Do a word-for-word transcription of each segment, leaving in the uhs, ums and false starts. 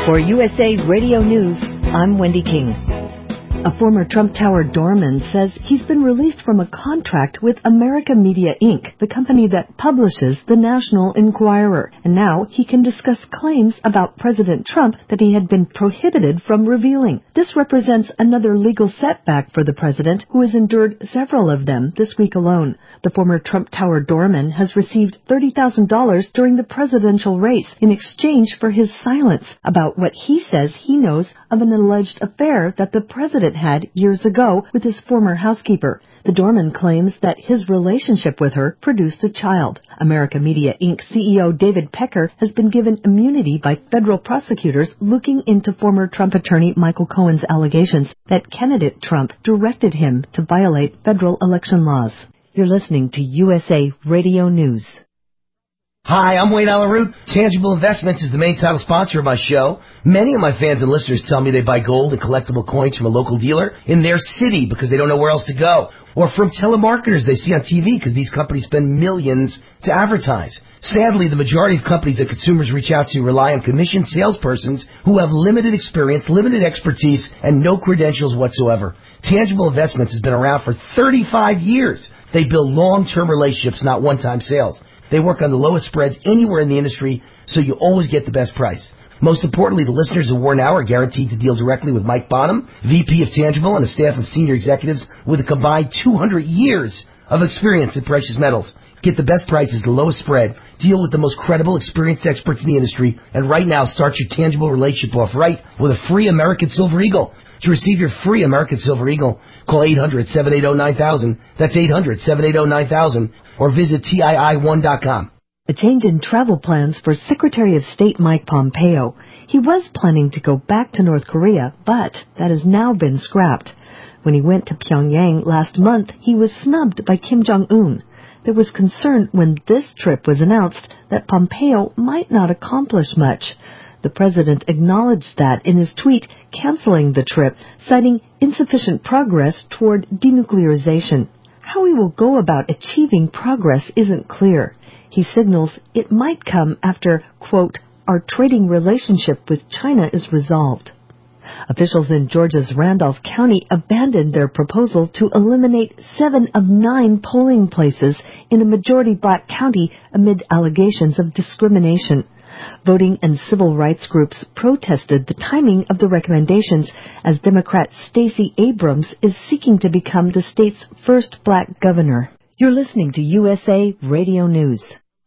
For U S A Radio News, I'm Wendy King. A former Trump Tower doorman says he's been released from a contract with America Media Incorporated, the company that publishes the National Enquirer. And now he can discuss claims about President Trump that he had been prohibited from revealing. This represents another legal setback for the president, who has endured several of them this week alone. The former Trump Tower doorman has received thirty thousand dollars during the presidential race in exchange for his silence about what he says he knows of an alleged affair that the president had years ago with his former housekeeper. The doorman claims that his relationship with her produced a child. America Media Incorporated C E O David Pecker has been given immunity by federal prosecutors looking into former Trump attorney Michael Cohen's allegations that candidate Trump directed him to violate federal election laws. You're listening to U S A Radio News. Hi, I'm Wayne Allen Root. Tangible Investments is the main title sponsor of my show. Many of my fans and listeners tell me they buy gold and collectible coins from a local dealer in their city because they don't know where else to go, or from telemarketers they see on T V because these companies spend millions to advertise. Sadly, the majority of companies that consumers reach out to rely on commissioned salespersons who have limited experience, limited expertise, and no credentials whatsoever. Tangible Investments has been around for thirty-five years. They build long-term relationships, not one-time sales. They work on the lowest spreads anywhere in the industry, so you always get the best price. Most importantly, the listeners of War Now are guaranteed to deal directly with Mike Bonham, V P of Tangible, and a staff of senior executives with a combined two hundred years of experience in precious metals. Get the best prices, the lowest spread, deal with the most credible, experienced experts in the industry, and right now start your Tangible relationship off right with a free American Silver Eagle. To receive your free American Silver Eagle, call eight hundred, seven eight zero, nine thousand. That's eight hundred, seven eight zero, nine thousand. Or visit T I I one dot com. A change in travel plans for Secretary of State Mike Pompeo. He was planning to go back to North Korea, but that has now been scrapped. When he went to Pyongyang last month, he was snubbed by Kim Jong-un. There was concern when this trip was announced that Pompeo might not accomplish much. The president acknowledged that in his tweet canceling the trip, citing insufficient progress toward denuclearization. How he will go about achieving progress isn't clear. He signals it might come after, quote, our trading relationship with China is resolved. Officials in Georgia's Randolph County abandoned their proposal to eliminate seven of nine polling places in a majority black county amid allegations of discrimination. Voting and civil rights groups protested the timing of the recommendations as Democrat Stacey Abrams is seeking to become the state's first black governor. You're listening to U S A Radio News.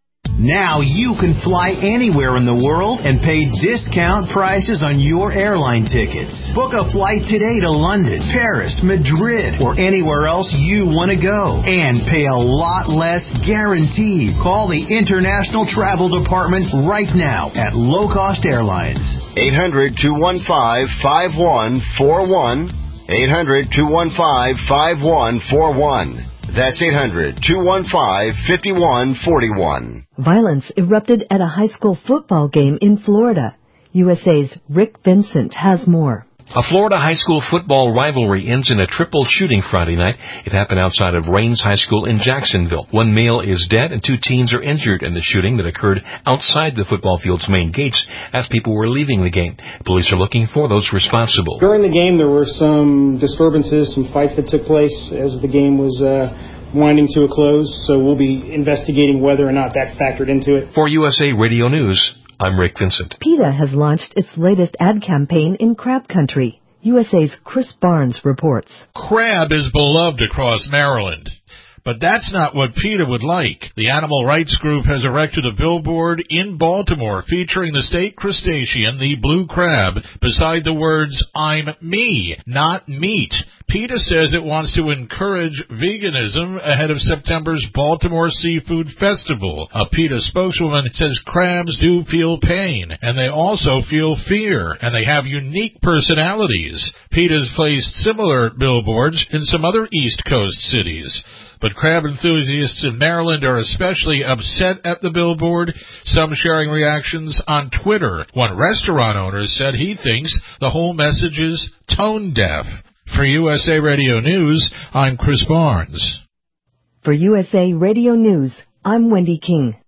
Now you can fly anywhere in the world and pay discount prices on your airline tickets. Book a flight today to London, Paris, Madrid, or anywhere else you want to go. And pay a lot less guaranteed. Call the International Travel Department right now at Low Cost Airlines. eight hundred, two one five, five one four one. eight hundred, two one five, five one four one. That's eight hundred, two one five, five one four one. Violence erupted at a high school football game in Florida. U S A's Rick Vincent has more. A Florida high school football rivalry ends in a triple shooting Friday night. It happened outside of Raines High School in Jacksonville. One male is dead and two teens are injured in the shooting that occurred outside the football field's main gates as people were leaving the game. Police are looking for those responsible. During the game, there were some disturbances, some fights that took place as the game was uh, winding to a close, so we'll be investigating whether or not that factored into it. For U S A Radio News, I'm Rick Vincent. PETA has launched its latest ad campaign in crab country. U S A's Chris Barnes reports. Crab is beloved across Maryland. But that's not what PETA would like. The animal rights group has erected a billboard in Baltimore featuring the state crustacean, the blue crab, beside the words, I'm me, not meat. PETA says it wants to encourage veganism ahead of September's Baltimore Seafood Festival. A PETA spokeswoman says crabs do feel pain, and they also feel fear, and they have unique personalities. PETA's placed similar billboards in some other East Coast cities. But crab enthusiasts in Maryland are especially upset at the billboard, some sharing reactions on Twitter. One restaurant owner said he thinks the whole message is tone deaf. For U S A Radio News, I'm Chris Barnes. For U S A Radio News, I'm Wendy King.